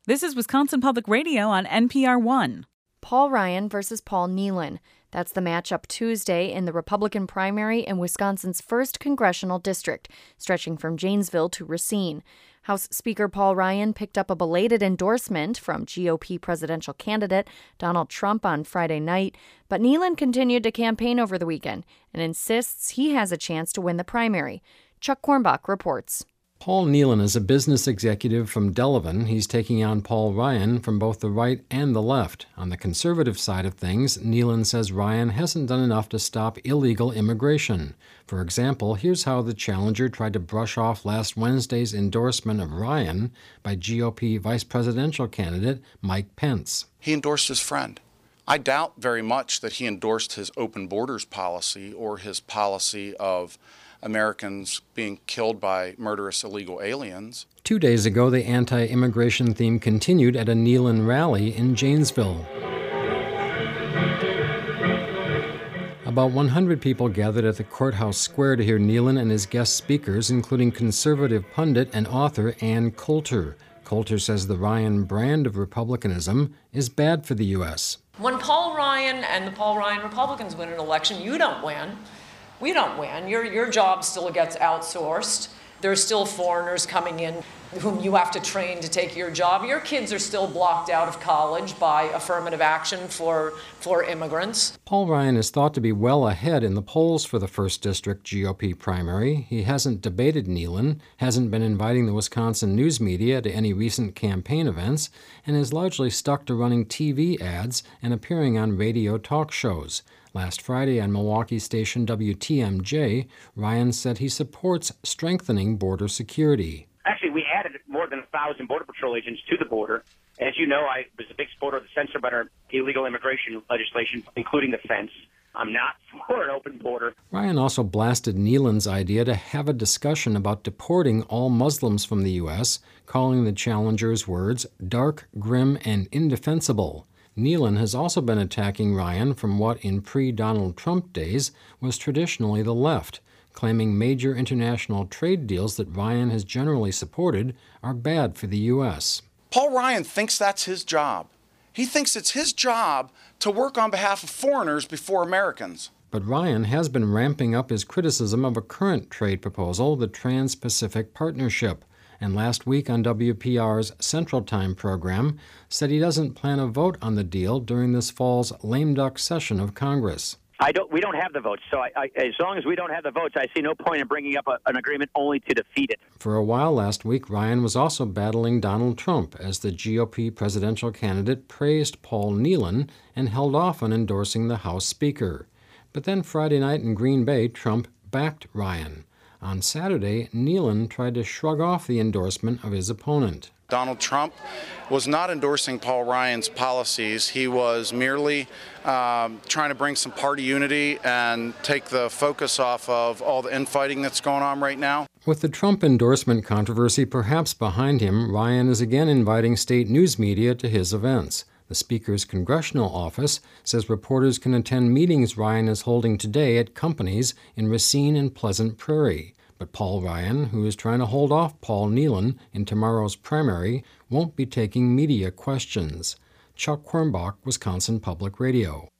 This is Wisconsin Public Radio on NPR One. Paul Ryan versus Paul Nehlen. That's the matchup Tuesday in the Republican primary in Wisconsin's 1st congressional district, stretching from Janesville to Racine. House Speaker Paul Ryan picked up a belated endorsement from GOP presidential candidate Donald Trump on Friday night, but Nehlen continued to campaign over the weekend and insists he has a chance to win the primary. Chuck Kornbach reports. Paul Nehlen is a business executive from Delavan. He's taking on Paul Ryan from both the right and the left. On the conservative side of things, Nehlen says Ryan hasn't done enough to stop illegal immigration. For example, here's how the challenger tried to brush off last Wednesday's endorsement of Ryan by GOP vice presidential candidate Mike Pence. He endorsed his friend. I doubt very much that he endorsed his open borders policy or his policy of Americans being killed by murderous illegal aliens. 2 days ago, the anti-immigration theme continued at a Nehlen rally in Janesville. About 100 people gathered at the courthouse square to hear Nehlen and his guest speakers, including conservative pundit and author Ann Coulter. Coulter says the Ryan brand of republicanism is bad for the U.S. When Paul Ryan and the Paul Ryan Republicans win an election, you don't win. We don't win. Your job still gets outsourced. There's still foreigners coming in whom you have to train to take your job. Your kids are still blocked out of college by affirmative action for immigrants. Paul Ryan is thought to be well ahead in the polls for the 1st District GOP primary. He hasn't debated Nehlen, hasn't been inviting the Wisconsin news media to any recent campaign events, and is largely stuck to running TV ads and appearing on radio talk shows. Last Friday on Milwaukee station WTMJ, Ryan said he supports strengthening border security. Actually, we added more than 1,000 Border Patrol agents to the border. As you know, I was a big supporter of the censor by our illegal immigration legislation, including the fence. I'm not for an open border. Ryan also blasted Nehlen's idea to have a discussion about deporting all Muslims from the U.S., calling the challenger's words dark, grim, and indefensible. Nehlen has also been attacking Ryan from what in pre-Donald Trump days was traditionally the left, claiming major international trade deals that Ryan has generally supported are bad for the U.S. Paul Ryan thinks that's his job. He thinks it's his job to work on behalf of foreigners before Americans. But Ryan has been ramping up his criticism of a current trade proposal, the Trans-Pacific Partnership, and last week on WPR's Central Time program said he doesn't plan a vote on the deal during this fall's lame duck session of Congress. We don't have the votes, so as long as we don't have the votes, I see no point in bringing up an agreement only to defeat it. For a while last week, Ryan was also battling Donald Trump as the GOP presidential candidate praised Paul Nehlen and held off on endorsing the House Speaker. But then Friday night in Green Bay, Trump backed Ryan. On Saturday, Nehlen tried to shrug off the endorsement of his opponent. Donald Trump was not endorsing Paul Ryan's policies. He was merely trying to bring some party unity and take the focus off of all the infighting that's going on right now. With the Trump endorsement controversy perhaps behind him, Ryan is again inviting state news media to his events. The Speaker's congressional office says reporters can attend meetings Ryan is holding today at companies in Racine and Pleasant Prairie. But Paul Ryan, who is trying to hold off Paul Nehlen in tomorrow's primary, won't be taking media questions. Chuck Kornbach, Wisconsin Public Radio.